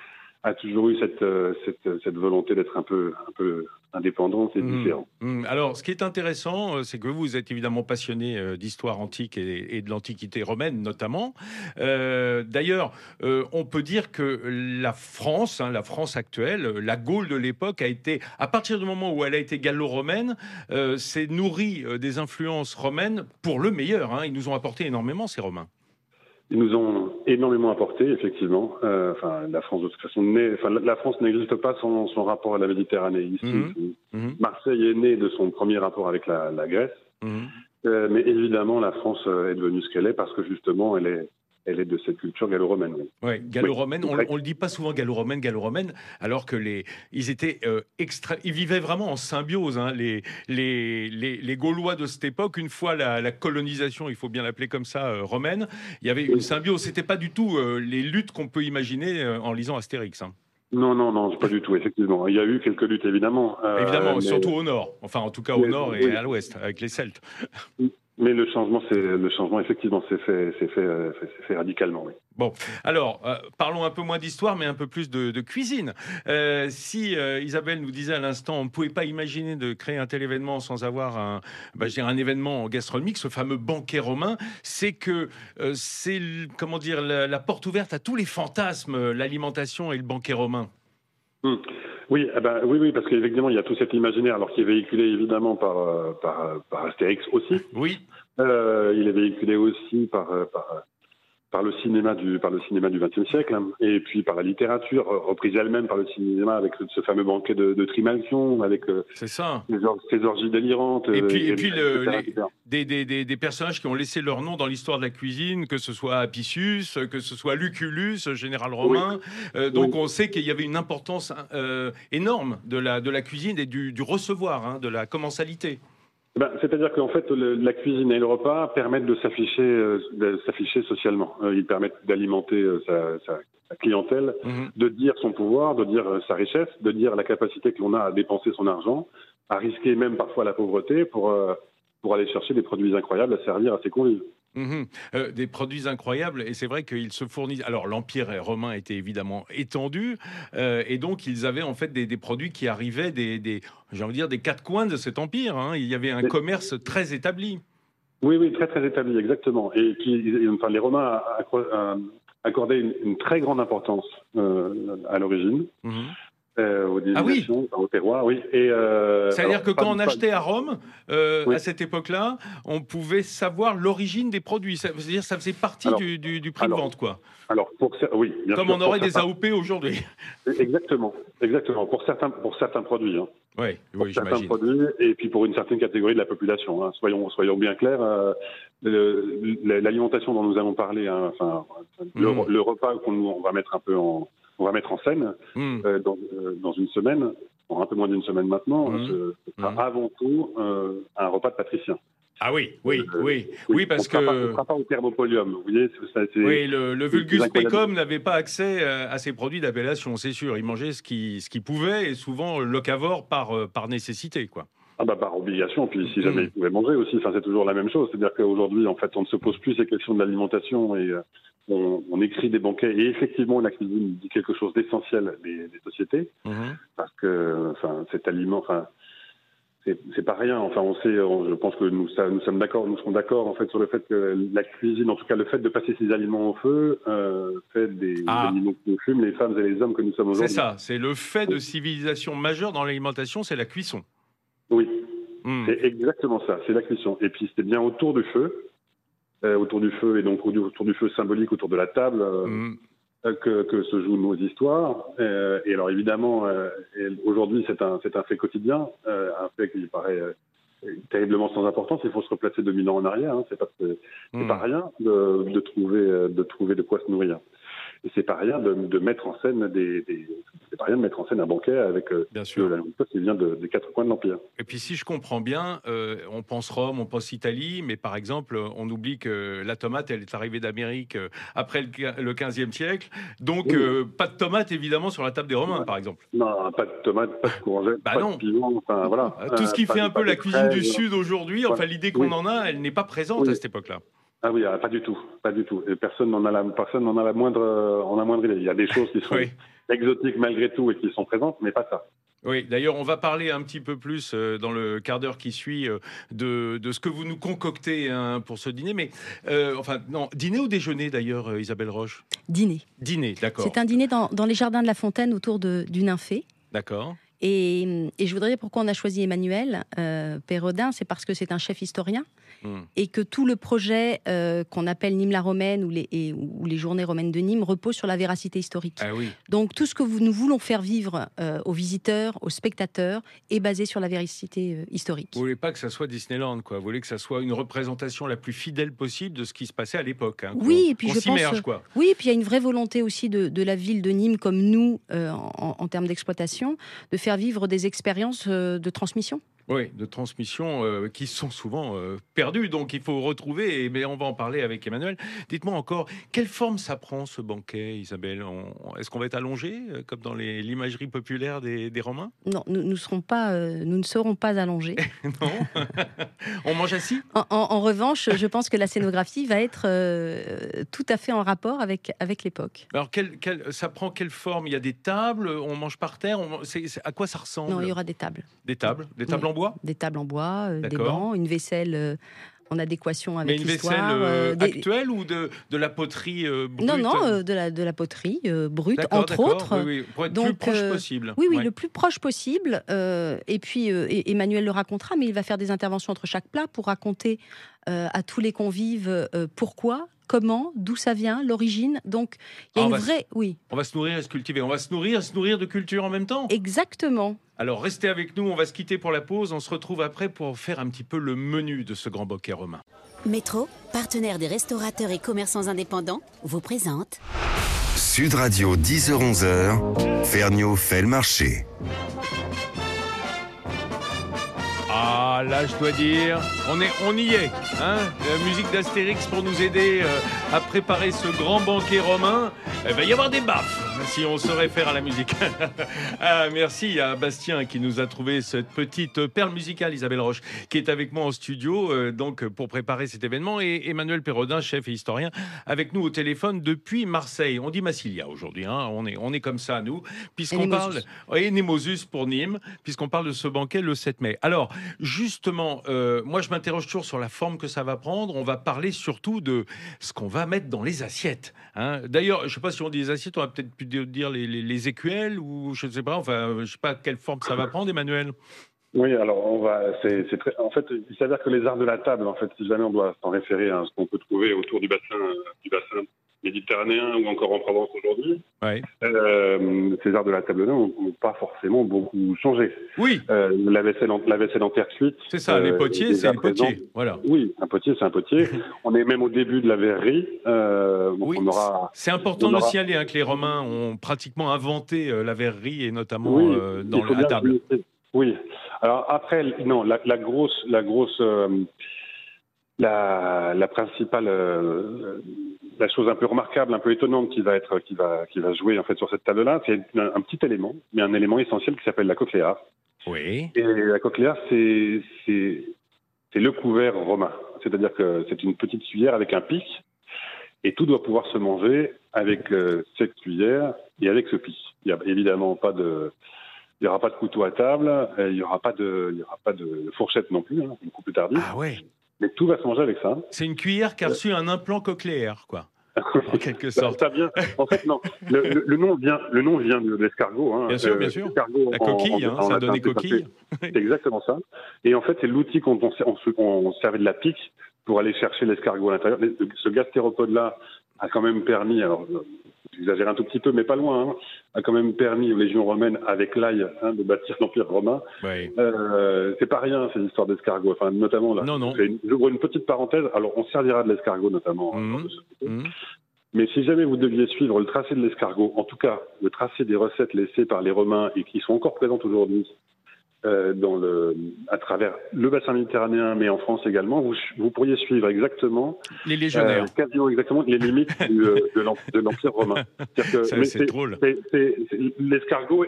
eu cette volonté d'être un peu indépendante et différente. Alors, ce qui est intéressant, c'est que vous êtes évidemment passionné d'histoire antique et de l'Antiquité romaine notamment. D'ailleurs, on peut dire que la France actuelle, la Gaule de l'époque, a été, à partir du moment où elle a été gallo-romaine, s'est nourrie des influences romaines pour le meilleur. Hein. Ils nous ont apporté énormément, ces Romains. Ils nous ont énormément apporté, effectivement. La France, de toute façon, la France n'existe pas sans son rapport à la Méditerranée. Ici, Marseille est née de son premier rapport avec la Grèce. Mais évidemment, la France est devenue ce qu'elle est parce que, justement, elle est de cette culture gallo-romaine. Oui, gallo-romaine. On ne le dit pas souvent gallo-romaine, alors que ils vivaient vraiment en symbiose. Hein, les Gaulois de cette époque, une fois la colonisation, il faut bien l'appeler comme ça, romaine, il y avait une symbiose. C'était pas du tout les luttes qu'on peut imaginer en lisant Astérix. Hein. Non, pas du tout, effectivement. Il y a eu quelques luttes, évidemment. Évidemment, surtout au nord. Enfin, en tout cas, au nord et à l'ouest, avec les Celtes. Mais le changement, effectivement, s'est fait radicalement, oui. Bon, alors, parlons un peu moins d'histoire, mais un peu plus de cuisine. Si Isabelle nous disait à l'instant, on ne pouvait pas imaginer de créer un tel événement sans avoir un événement gastronomique, ce fameux banquet romain, c'est que c'est, comment dire, la porte ouverte à tous les fantasmes, l'alimentation et le banquet romain. Oui, parce qu'effectivement, il y a tout cet imaginaire, alors qui est véhiculé évidemment par Astérix aussi. Oui. Il est véhiculé aussi par le cinéma du XXe siècle, hein, et puis par la littérature, reprise elle-même par le cinéma avec ce fameux banquet de Trimalchion, avec c'est ça. Ces orgies délirantes. Et puis des personnages qui ont laissé leur nom dans l'histoire de la cuisine, que ce soit Apicius, que ce soit Lucullus, général romain. Donc on sait qu'il y avait une importance énorme de la cuisine et du recevoir, hein, de la commensalité. C'est-à-dire qu'en fait, la cuisine et le repas permettent de s'afficher socialement. Ils permettent d'alimenter sa clientèle, de dire son pouvoir, de dire sa richesse, de dire la capacité que l'on a à dépenser son argent, à risquer même parfois la pauvreté pour aller chercher des produits incroyables à servir à ses convives. Des produits incroyables, et c'est vrai qu'ils se fournissent. Alors l'Empire romain était évidemment étendu, et donc ils avaient en fait des produits qui arrivaient j'ai envie de dire, des quatre coins de cet empire. Il y avait un commerce très établi. Oui, très très établi, exactement. Et les Romains accordaient une très grande importance à l'origine. Aux désignations, au terroir, oui. C'est-à-dire que quand on achetait à Rome, à cette époque-là, on pouvait savoir l'origine des produits. C'est-à-dire que ça faisait partie du prix de vente, quoi. Alors, oui, bien comme sûr, on aurait des AOP aujourd'hui. Exactement. Pour certains produits. Oui, pour certains produits, et puis pour une certaine catégorie de la population. Soyons bien clairs. L'alimentation dont nous allons parler, le repas qu'on va mettre en scène dans une semaine, un peu moins d'une semaine maintenant, ce sera avant tout un repas de patricien. Ah oui, parce on ne sera pas au thermopolium. Vous voyez, oui, le vulgus pecum n'avait pas accès à ces produits d'appellation, c'est sûr. Il mangeait ce qu'il pouvait, et souvent locavore par nécessité, quoi. Par obligation, puis si jamais il pouvait manger aussi, c'est toujours la même chose. C'est-à-dire qu'aujourd'hui, en fait, on ne se pose plus ces questions de l'alimentation, et on écrit des banquets, et effectivement, la cuisine dit quelque chose d'essentiel des sociétés, parce que cet aliment, c'est pas rien. Je pense que nous serons d'accord en fait sur le fait que la cuisine, en tout cas le fait de passer ces aliments au feu, fait des aliments que nous fument, les femmes et les hommes que nous sommes aujourd'hui. C'est ça, c'est le fait de civilisation majeure dans l'alimentation, c'est la cuisson. Oui, c'est exactement ça, c'est la cuisson. Et puis c'était bien autour du feu, et donc autour du feu symbolique, autour de la table, que se jouent nos histoires. Et alors évidemment, aujourd'hui c'est un fait quotidien, un fait qui paraît terriblement sans importance. Il faut se replacer 2000 ans en arrière. C'est pas rien de trouver de quoi se nourrir. Et c'est pas rien de mettre en scène c'est pas rien de mettre en scène un banquet avec la nourriture qui vient des quatre coins de l'Empire. Et puis si je comprends bien, on pense Rome, on pense Italie, mais par exemple, on oublie que la tomate, elle est arrivée d'Amérique après le 15e siècle. Donc pas de tomate évidemment sur la table des Romains, par exemple. Non, pas de tomate, pas de courgettes, pas de piment, voilà. Tout ce qui fait un peu la cuisine du Sud aujourd'hui, l'idée qu'on en a, elle n'est pas présente à cette époque-là. Ah oui, pas du tout. Et personne n'en a la moindre idée. Il y a des choses qui sont exotiques malgré tout et qui sont présentes, mais pas ça. Oui, d'ailleurs, on va parler un petit peu plus dans le quart d'heure qui suit de ce que vous nous concoctez pour ce dîner. Mais dîner ou déjeuner d'ailleurs, Isabelle Roche ? Dîner. Dîner, d'accord. C'est un dîner dans les jardins de la Fontaine autour du nymphée. D'accord. Et je voudrais dire pourquoi on a choisi Emmanuel Perrodin, c'est parce que c'est un chef historien et que tout le projet qu'on appelle Nîmes la Romaine ou les journées romaines de Nîmes repose sur la véracité historique. Ah oui. Donc tout ce que nous voulons faire vivre aux visiteurs, aux spectateurs, est basé sur la véracité historique. Vous voulez pas que ça soit Disneyland, quoi. Vous voulez que ça soit une représentation la plus fidèle possible de ce qui se passait à l'époque. Oui, et puis je pense. Quoi. Oui, et puis il y a une vraie volonté aussi de la ville de Nîmes, comme nous, en termes d'exploitation, de faire vivre des expériences de transmission. Oui, de transmission qui sont souvent perdues, donc il faut retrouver, mais on va en parler avec Emmanuel. Dites-moi encore, quelle forme ça prend ce banquet, Isabelle ? Est-ce qu'on va être allongé, comme dans l'imagerie populaire des Romains ? Non, nous ne serons pas allongés. Non. On mange assis ? En revanche, je pense que la scénographie va être tout à fait en rapport avec l'époque. Alors, ça prend quelle forme ? Il y a des tables, on mange par terre, à quoi ça ressemble ? Non, il y aura des tables. Des tables en bois ? Des tables en bois, des bancs, une vaisselle en adéquation avec l'histoire. Mais une vaisselle actuelle ou de la poterie brute ? Non, de la poterie brute, entre autres. Oui, pour être le plus proche possible. Oui, le plus proche possible. Et puis, Emmanuel le racontera, mais il va faire des interventions entre chaque plat pour raconter à tous les convives pourquoi, comment, d'où ça vient, l'origine. Donc, il y a une vraie... Oui. On va se nourrir et se cultiver. On va se nourrir de culture en même temps. Exactement. Alors, restez avec nous. On va se quitter pour la pause. On se retrouve après pour faire un petit peu le menu de ce grand banquet romain. Métro, partenaire des restaurateurs et commerçants indépendants, vous présente... Sud Radio, 10h-11h, Ferniaud fait le marché. Ah, là, je dois dire, on y est. Hein, la musique d'Astérix pour nous aider à préparer ce grand banquet romain. Il va y avoir des baffes si on se réfère à la musique. Ah, merci à Bastien qui nous a trouvé cette petite perle musicale, Isabelle Roche, qui est avec moi en studio donc pour préparer cet événement. Et Emmanuel Perrodin, chef et historien, avec nous au téléphone depuis Marseille. On dit Massilia aujourd'hui. Hein, on est comme ça, nous. Puisqu'on parle... Et Nemosus pour Nîmes, puisqu'on parle de ce banquet le 7 mai. Alors, justement, moi, je m'interroge toujours sur la forme que ça va prendre. On va parler surtout de ce qu'on va mettre dans les assiettes. Hein. D'ailleurs, je ne sais pas si on dit les assiettes, on va peut-être plus dire les écuelles ou je ne sais pas. Enfin, je ne sais pas quelle forme ça va prendre, Emmanuel. Oui, alors en fait, il s'avère que les arts de la table, en fait, si jamais on doit s'en référer à ce qu'on peut trouver autour du bassin méditerranéen ou encore en Provence aujourd'hui, ouais. Ces arts de la table-là n'ont pas forcément beaucoup changé. Oui. La vaisselle en terre cuite. C'est ça, les potiers, c'est les potiers. Voilà. Oui, un potier, c'est un potier. On est même au début de la verrerie. Oui, c'est important de le signaler que les Romains ont pratiquement inventé la verrerie et notamment dans la table. Oui. Alors après, non, la principale, la chose un peu remarquable, un peu étonnante qui va jouer en fait sur cette table-là, c'est un petit élément, mais un élément essentiel qui s'appelle la cochléa. Oui. Et la cochléa, c'est le couvert romain, c'est-à-dire que c'est une petite cuillère avec un pic, et tout doit pouvoir se manger avec cette cuillère et avec ce pic. Il y a évidemment pas de Il n'y aura pas de couteau à table, il n'y aura pas de fourchette non plus, une coupe plus tardive. Ah ouais. Mais tout va se manger avec ça. C'est une cuillère qui a reçu un implant cochléaire, quoi. En quelque sorte. Ça vient. En fait, non. Le nom vient de l'escargot. Hein. Bien sûr, bien sûr. La coquille, ça a donné coquille. C'est exactement ça. Et en fait, c'est l'outil quand on servait de la pique pour aller chercher l'escargot à l'intérieur. Ce gastéropode-là a quand même permis, alors j'exagère un tout petit peu, mais pas loin, a quand même permis aux légions romaines, avec l'ail, de bâtir l'Empire romain. Oui. C'est pas rien, ces histoires d'escargot. Enfin, notamment, là, non. j'ouvre une petite parenthèse. Alors, on servira de l'escargot, notamment. Mais si jamais vous deviez suivre le tracé de l'escargot, en tout cas, le tracé des recettes laissées par les Romains et qui sont encore présentes aujourd'hui, à travers le bassin méditerranéen, mais en France également, vous pourriez suivre exactement les légionnaires, quasiment exactement les limites de l'Empire romain. C'est drôle. L'escargot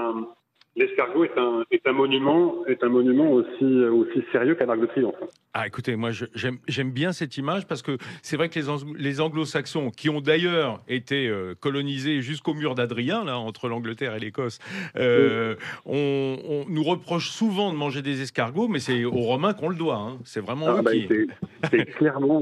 est un monument aussi sérieux qu'un arc de triomphe. Ah, écoutez, moi j'aime bien cette image parce que c'est vrai que les Anglo-Saxons, qui ont d'ailleurs été colonisés jusqu'au mur d'Adrien, là, entre l'Angleterre et l'Écosse, on nous reproche souvent de manger des escargots, mais c'est aux Romains qu'on le doit. Hein. C'est vraiment eux qui... C'est clairement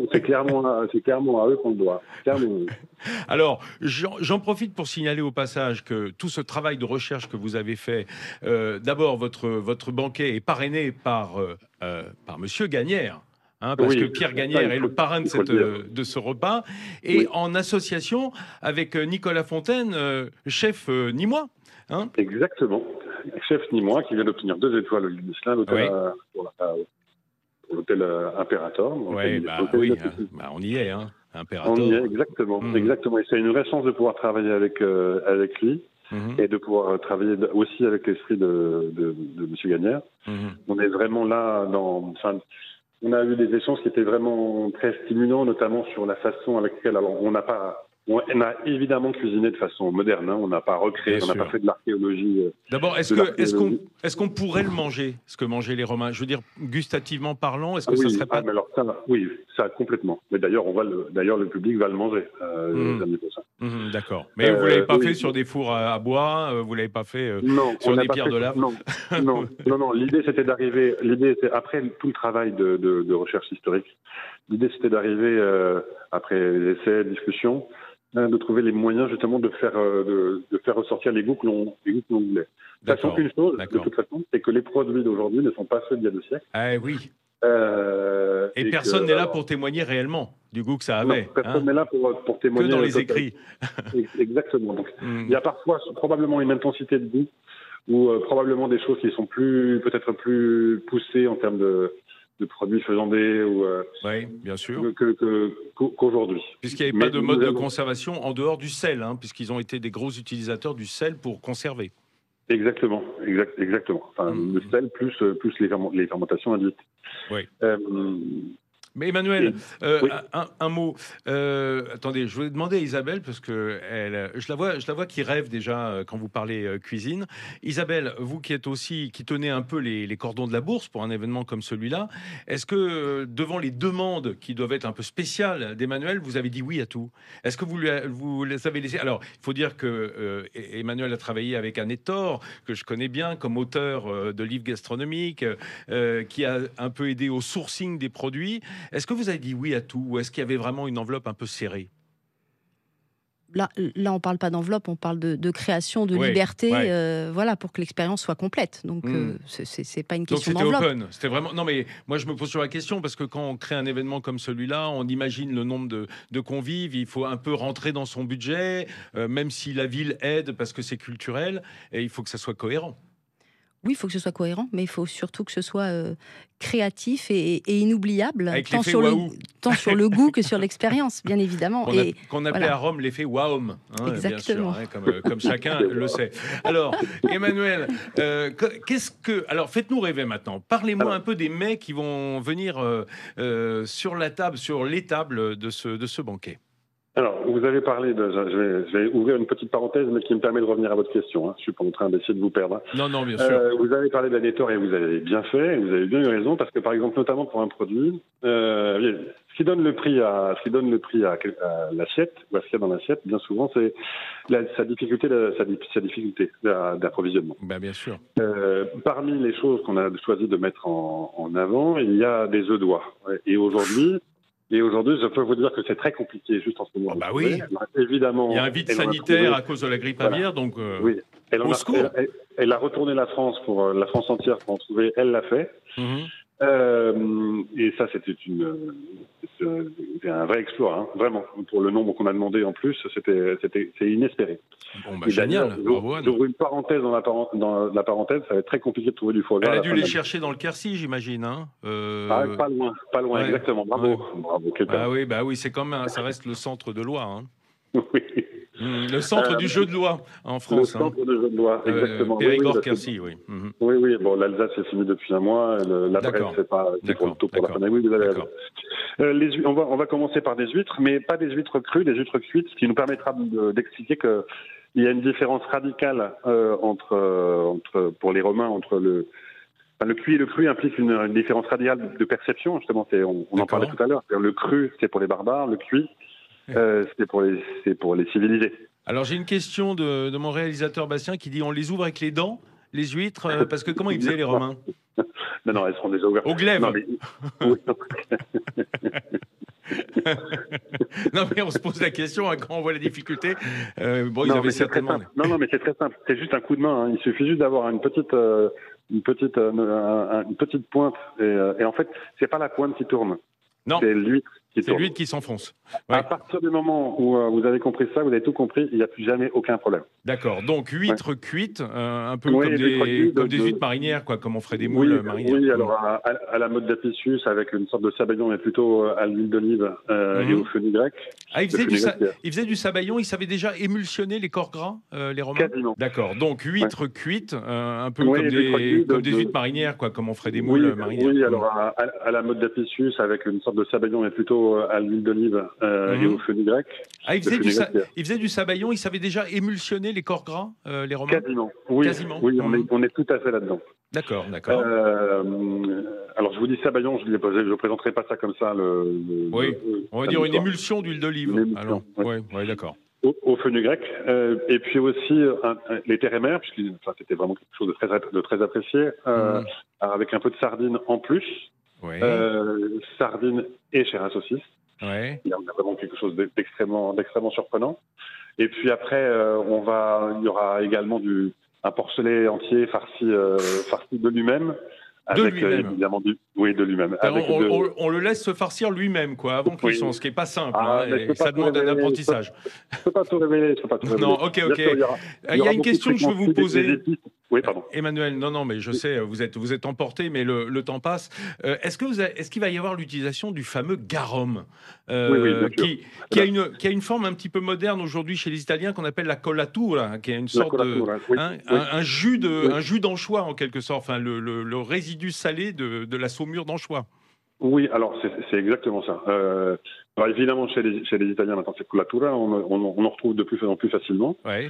à eux qu'on le doit. Clairement. Alors, j'en profite pour signaler au passage que tout ce travail de recherche que vous avez fait, d'abord votre banquet est parrainé par Monsieur Gagnère, parce que Pierre Gagnère est le parrain de ce repas, et en association avec Nicolas Fontaine, chef nîmois. Exactement, chef nîmois qui vient d'obtenir 2 étoiles au Michelin, pour l'hôtel Imperator. Oui, on y est, Imperator. On y est, exactement. Et c'est une vraie chance de pouvoir travailler avec lui. Et de pouvoir travailler aussi avec l'esprit de M. Gagnère. On est vraiment là on a eu des échanges qui étaient vraiment très stimulants, notamment sur la façon avec laquelle on a évidemment cuisiné de façon moderne, on n'a pas recréé, on n'a pas fait de l'archéologie. D'abord, est-ce qu'on pourrait le manger, ce que mangeaient les Romains? Je veux dire, gustativement parlant, est-ce que ça serait pas... Oui, ça complètement. Mais d'ailleurs, le public va le manger. D'accord. Mais vous l'avez pas fait sur des fours à bois, vous l'avez pas fait sur des pierres de lave. Non. L'idée c'était après tout le travail de recherche historique. L'idée c'était d'arriver après les essais, discussions, de trouver les moyens justement de faire ressortir les goûts que l'on voulait. Sachant qu'une chose, de toute façon, c'est que les produits d'aujourd'hui ne sont pas ceux d'il y a 2 siècles. Ah oui. Et personne n'est là pour témoigner réellement du goût que ça avait. Non, personne n'est là pour témoigner. Que dans les écrits. Exactement. Donc, il y a parfois probablement une intensité de goût ou probablement des choses qui sont peut-être plus poussées en termes de produits faisandés oui, bien sûr. qu'aujourd'hui. Puisqu'il n'y avait pas de mode de conservation en dehors du sel, puisqu'ils ont été des gros utilisateurs du sel pour conserver. Exactement. Enfin, le sel plus les fermentations induites. Oui. Mais Emmanuel, oui. un mot. Attendez, je voulais demander à Isabelle, parce que je la vois qui rêve déjà quand vous parlez cuisine. Isabelle, vous qui tenez un peu les cordons de la bourse pour un événement comme celui-là, est-ce que devant les demandes qui doivent être un peu spéciales d'Emmanuel, vous avez dit oui à tout? Est-ce que vous les avez laissés? Alors, il faut dire que Emmanuel a travaillé avec Anne Hector, que je connais bien comme auteur de livres gastronomiques, qui a un peu aidé au sourcing des produits. Est-ce que vous avez dit oui à tout, ou est-ce qu'il y avait vraiment une enveloppe un peu serrée? Là, on ne parle pas d'enveloppe, on parle de création, de liberté, voilà, pour que l'expérience soit complète. Donc, c'est pas une question d'enveloppe. Donc, c'était open. C'était vraiment... Non, mais moi, je me pose sur la question, parce que quand on crée un événement comme celui-là, on imagine le nombre de convives, il faut un peu rentrer dans son budget, même si la ville aide, parce que c'est culturel, et il faut que ça soit cohérent. Oui, il faut que ce soit cohérent, mais il faut surtout que ce soit créatif et inoubliable, tant sur le goût que sur l'expérience, bien évidemment. Qu'on appelait à Rome l'effet Waum, exactement. Bien sûr, comme chacun le sait. Alors, Emmanuel, alors faites-nous rêver maintenant. Parlez-moi un peu des mets qui vont venir sur les tables de ce banquet. Alors, vous avez parlé je vais ouvrir une petite parenthèse, mais qui me permet de revenir à votre question. Je suis pas en train d'essayer de vous perdre. Non, bien sûr. Vous avez parlé d'Anne Hector et vous avez bien fait, et vous avez bien eu raison, parce que par exemple, notamment pour un produit, ce qui donne le prix à l'assiette, ou à ce qu'il y a dans l'assiette, bien souvent, c'est sa difficulté d'approvisionnement. Bien sûr. Parmi les choses qu'on a choisi de mettre en avant, il y a des œufs d'oie. Et aujourd'hui, je peux vous dire que c'est très compliqué juste en ce moment. Oui. Alors, évidemment, il y a un vide sanitaire à cause de la grippe aviaire, donc oui. au secours. Elle a retourné la France entière pour en trouver. Elle l'a fait. Et ça, c'était un vrai exploit, vraiment. Pour le nombre qu'on a demandé en plus, c'est inespéré. Génial. J'ouvre une parenthèse dans la parenthèse, ça va être très compliqué de trouver du foie gras. Elle a dû les chercher dans le Quercy, j'imagine. Pas loin, exactement. Bravo. Oui, c'est quand même, ça reste le centre de Loire. Oui. Le centre du jeu de loi en France. Le centre du jeu de loi, exactement. Périgord-Quercy, oui. Oui. Bon, l'Alsace, c'est fini depuis un mois. La Bresse, c'est pour le tout pour la fin d'année. Oui, vous avez raison. On va commencer par des huîtres, mais pas des huîtres crues, des huîtres cuites, ce qui nous permettra d'expliquer qu'il y a une différence radicale pour les Romains entre le cuit et le cru implique une différence radicale de perception, justement. On en parlait tout à l'heure. Le cru, c'est pour les barbares. Le cuit, c'est pour les civilisés. Alors j'ai une question de mon réalisateur Bastien qui dit on les ouvre avec les dents, les huîtres, parce que comment ils faisaient les Romains? Non, elles seront déjà ouvertes. Au glaive. Non mais on se pose la question quand on voit la difficulté. Ils avaient certainement. Non, mais c'est très simple. C'est juste un coup de main. Il suffit juste d'avoir une petite pointe. Et en fait, c'est pas la pointe qui tourne. Non. C'est l'huître C'est l'huître qui s'enfonce. Ouais. À partir du moment où vous avez compris ça, vous avez tout compris, il n'y a plus jamais aucun problème. D'accord. Donc, huîtres cuites, un peu comme des huîtres marinières, comme on ferait des moules marinières. Oui, alors à la mode d'Apicius, avec une sorte de sabayon, mais plutôt à l'huile d'olive et au fenugrec. Ah, ils faisaient du sabayon, ils savaient déjà émulsionner les corps gras, les Romains? Quasiment. D'accord. Donc, huîtres cuites, un peu comme des huîtres marinières, comme on ferait des moules marinières. Oui, alors à la mode d'Apicius, avec une sorte de sabayon, mais plutôt à l'huile d'olive et au fenugrec. Ah, ils faisaient du sabayon, ils savaient déjà émulsionner les corps gras, les Romains? Quasiment. Oui, quasiment. Oui, on est tout à fait là-dedans. D'accord. Alors je vous dis sabayon, je ne présenterai pas ça comme ça. On va dire une émulsion d'huile d'olive. Oui, d'accord. Au fenugrec, et puis aussi les terres et mers, puisque c'était vraiment quelque chose de très apprécié, avec un peu de sardines en plus. Oui. Sardines et chair à saucisse. Ouais. Il y a vraiment quelque chose d'extrêmement surprenant. Et puis après, il y aura également un porcelet entier farci de lui-même. Avec évidemment de lui-même. On le laisse se farcir lui-même, avant cuisson, ce qui n'est pas simple. Ça demande un apprentissage. Je ne peux pas tout révéler. Non, ok. Il y a une question que je veux vous poser. Oui, pardon. Emmanuel, non, mais je sais, vous êtes emporté, mais le temps passe. Est-ce qu'il va y avoir l'utilisation du fameux garum, Oui, bien sûr. qui a une forme un petit peu moderne aujourd'hui chez les Italiens qu'on appelle la colatura, qui est une sorte de un jus d'anchois en quelque sorte, enfin le résidu salé de la saumure d'anchois. Oui, alors c'est exactement ça. Alors évidemment, chez les Italiens, maintenant, c'est colatura, on en retrouve de plus en plus facilement. Ouais.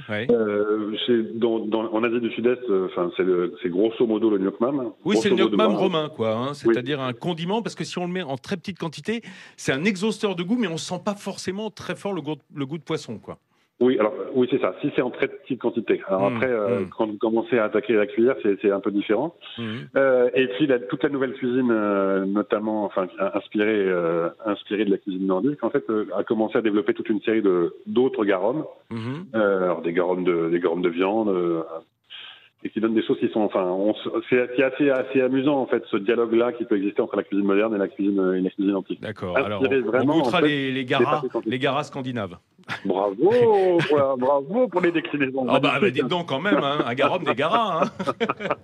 En Asie du Sud-Est, c'est grosso modo le gnocchmam. Oui, c'est le gnocchmam romain, quoi. Hein, c'est-à-dire un condiment, parce que si on le met en très petite quantité, c'est un exhausteur de goût, mais on sent pas forcément très fort le goût de poisson, quoi. Oui, c'est ça. Si c'est en très petite quantité. Alors après, quand vous commencez à attaquer la cuillère, c'est un peu différent. Et puis toute la nouvelle cuisine, notamment, inspirée de la cuisine nordique, en fait, a commencé à développer toute une série d'autres garums. Alors des garums de viande. Et qui donnent des sauces qui sont, c'est assez amusant en fait, ce dialogue-là qui peut exister entre la cuisine moderne et la cuisine antique. D'accord. Alors, on goûtera les garas scandinaves. Bravo pour les déclinaisons. Ah bah dites donc quand même, hein, un garum des garas. Hein.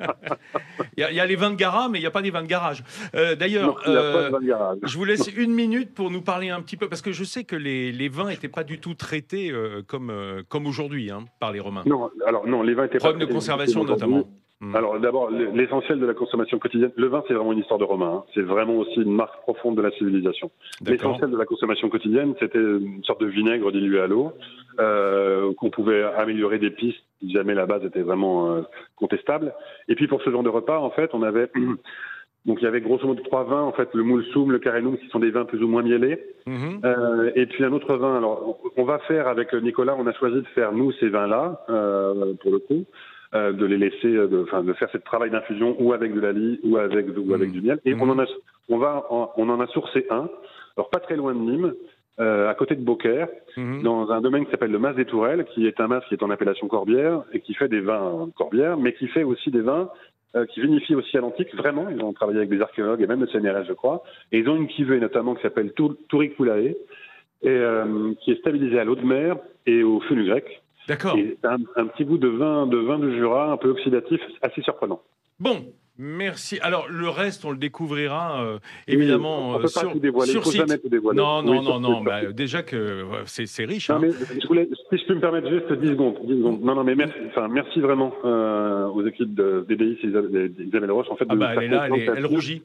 Il y a les vins de garas, mais il n'y a pas des vins de garage. D'ailleurs, je vous laisse 1 minute pour nous parler un petit peu, parce que je sais que les vins n'étaient pas du tout traités comme aujourd'hui par les Romains. Non, les vins étaient problème de conservation notamment. Alors d'abord, l'essentiel de la consommation quotidienne, le vin c'est vraiment une histoire de Romains, hein. C'est vraiment aussi une marque profonde de la civilisation. L'essentiel de la consommation quotidienne, c'était une sorte de vinaigre dilué à l'eau, qu'on pouvait améliorer d'épices si jamais la base était vraiment contestable. Et puis pour ce genre de repas, en fait, on avait... Donc il y avait grosso modo 3 vins, en fait, le Mulsum, le Carenum, qui sont des vins plus ou moins mielés. Et puis un autre vin, alors on va faire avec Nicolas, on a choisi de faire nous ces vins-là, pour le coup. De les laisser, de faire ce travail d'infusion ou avec de la lie ou avec du miel. Et on en a sourcé un, alors pas très loin de Nîmes, à côté de Beaucaire, dans un domaine qui s'appelle le Mas des Tourelles, qui est un mas qui est en appellation Corbière et qui fait des vins Corbière, mais qui fait aussi des vins qui vinifient aussi à l'antique, vraiment. Ils ont travaillé avec des archéologues et même le CNRS, je crois. Et ils ont une cuvée notamment qui s'appelle Turiculae, et qui est stabilisée à l'eau de mer et au fenugrec. D'accord. Et un petit goût de vin du Jura, un peu oxydatif, assez surprenant. Bon, merci. Alors, le reste, on le découvrira évidemment on peut pas tout dévoiler, sur faut site. jamais tout dévoiler. Non. Bah, déjà que c'est riche. Non, mais si je peux me permettre juste 10 secondes. Non, mais merci vraiment aux équipes d'EDIS et d'Isabelle Roche. En fait, elle est là, elle rougit.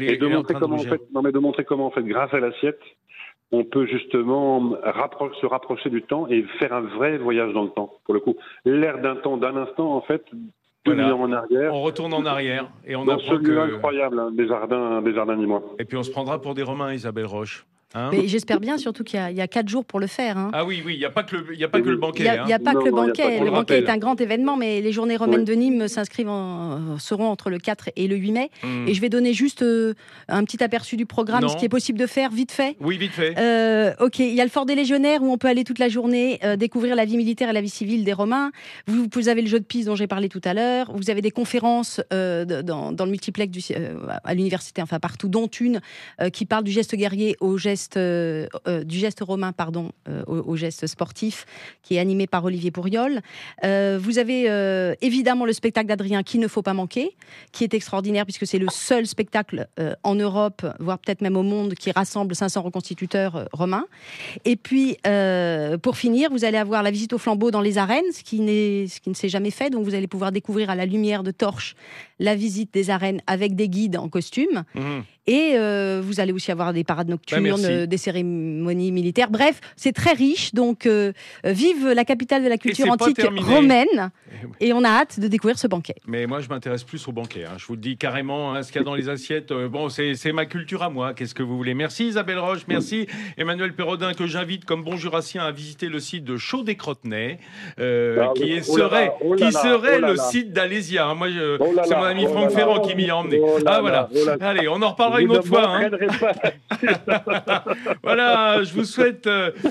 De montrer comment, en fait, grâce à l'assiette, on peut justement se rapprocher du temps et faire un vrai voyage dans le temps, pour le coup. L'air d'un instant, en fait, en arrière. On retourne en arrière et on dans apprend ce lieu incroyable, des jardins nîmois. Et puis on se prendra pour des Romains, Isabelle Roche. Hein, mais j'espère bien, surtout qu'il y a 4 jours pour le faire. Hein. Ah oui, il n'y a pas que le banquet. Il n'y a pas que le banquet. Le banquet est un grand événement, mais les journées romaines de Nîmes seront entre le 4 et le 8 mai. Et je vais donner juste un petit aperçu du programme, ce qui est possible de faire vite fait. Oui, vite fait. Ok, il y a le Fort des Légionnaires où on peut aller toute la journée découvrir la vie militaire et la vie civile des Romains. Vous avez le jeu de piste dont j'ai parlé tout à l'heure. Vous avez des conférences dans le multiplex à l'université, enfin partout, dont une qui parle du geste guerrier du geste romain, au geste sportif, qui est animé par Olivier Pourriol. Vous avez évidemment le spectacle d'Adrien qu'il ne faut pas manquer, qui est extraordinaire puisque c'est le seul spectacle en Europe, voire peut-être même au monde, qui rassemble 500 reconstituteurs romains. Et puis, pour finir, vous allez avoir la visite au flambeau dans les arènes, ce qui ne s'est jamais fait. Donc, vous allez pouvoir découvrir à la lumière de torches la visite des arènes avec des guides en costume. Et vous allez aussi avoir des parades nocturnes, des cérémonies militaires. Bref, c'est très riche. Donc, vive la capitale de la culture antique romaine. Et on a hâte de découvrir ce banquet. Mais moi, je m'intéresse plus au banquet. Je vous le dis carrément, ce qu'il y a dans les assiettes. C'est ma culture à moi. Qu'est-ce que vous voulez? Merci Isabelle Roche. Merci Emmanuel Perrodin, que j'invite comme bon jurassien à visiter le site de Chaux-des-Crotenay, qui serait le site d'Alésia. Moi, c'est ami Franck Ferrand qui m'y a emmené. Voilà. Allez, on en reparlera une autre fois. Hein. Voilà, je vous souhaite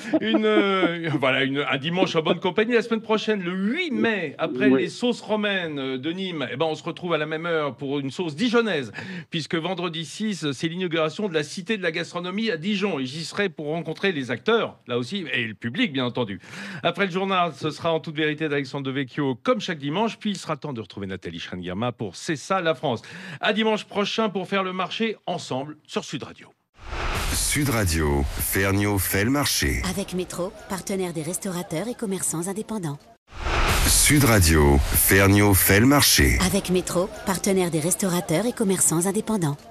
un dimanche en bonne compagnie. La semaine prochaine, le 8 mai, après les sauces romaines de Nîmes, on se retrouve à la même heure pour une sauce dijonnaise, puisque vendredi 6, c'est l'inauguration de la Cité de la Gastronomie à Dijon. Et j'y serai pour rencontrer les acteurs, là aussi, et le public, bien entendu. Après le journal, ce sera en toute vérité d'Alexandre Devecchio, comme chaque dimanche. Puis il sera temps de retrouver Nathalie Schrein-Guerma pour C'est ça la France. À dimanche prochain pour faire le marché ensemble sur Sud Radio. Sud Radio, Ferniaud fait le marché. Avec Métro, partenaire des restaurateurs et commerçants indépendants. Sud Radio, Ferniaud fait le marché. Avec Métro, partenaire des restaurateurs et commerçants indépendants.